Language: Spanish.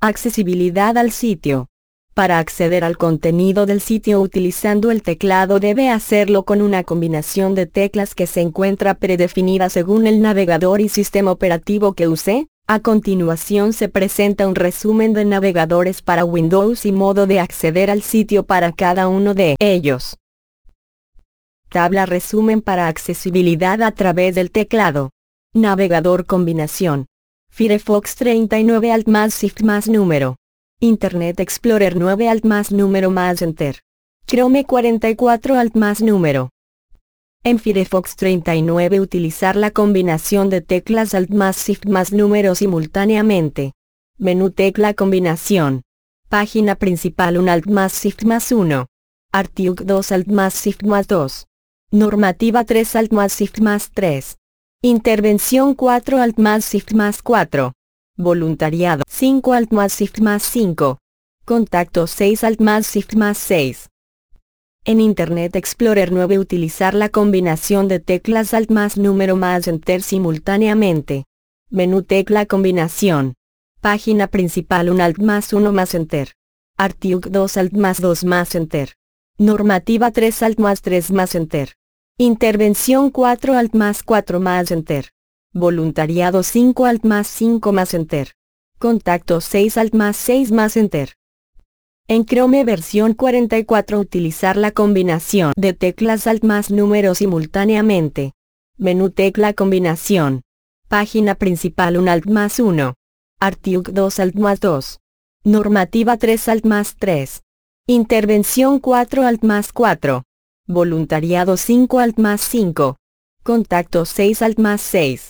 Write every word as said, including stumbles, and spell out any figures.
Accesibilidad al sitio. Para acceder al contenido del sitio utilizando el teclado debe hacerlo con una combinación de teclas que se encuentra predefinida según el navegador y sistema operativo que use. A continuación se presenta un resumen de navegadores para Windows y modo de acceder al sitio para cada uno de ellos. Tabla resumen para accesibilidad a través del teclado. Navegador combinación. Firefox treinta y nueve Alt más Shift más número. Internet Explorer nueve Alt más número más Enter. Chrome cuarenta y cuatro Alt más número. En Firefox treinta y nueve utilizar la combinación de teclas Alt más Shift más número simultáneamente. Menú tecla combinación. Página principal uno Alt más Shift más uno. Artiuk dos Alt más Shift más dos. Normativa tres Alt más Shift más tres. Intervención cuatro Alt más Shift más cuatro. Voluntariado cinco Alt más Shift más cinco. Contacto seis Alt más Shift más seis. En Internet Explorer nueve utilizar la combinación de teclas Alt más número más Enter simultáneamente. Menú tecla combinación. Página principal uno Alt más uno más Enter. Artiuk dos Alt más dos más Enter. Normativa tres Alt más tres más Enter. Intervención cuatro Alt más cuatro más Enter. Voluntariado cinco Alt más cinco más Enter. Contacto seis Alt más seis más Enter. En Chrome versión cuarenta y cuatro utilizar la combinación de teclas Alt más número simultáneamente. Menú tecla combinación. Página principal uno Alt más uno. Artiuk dos Alt más dos. Normativa tres Alt más tres. Intervención cuatro Alt más cuatro. Voluntariado cinco Alt más cinco. Contacto seis Alt más seis.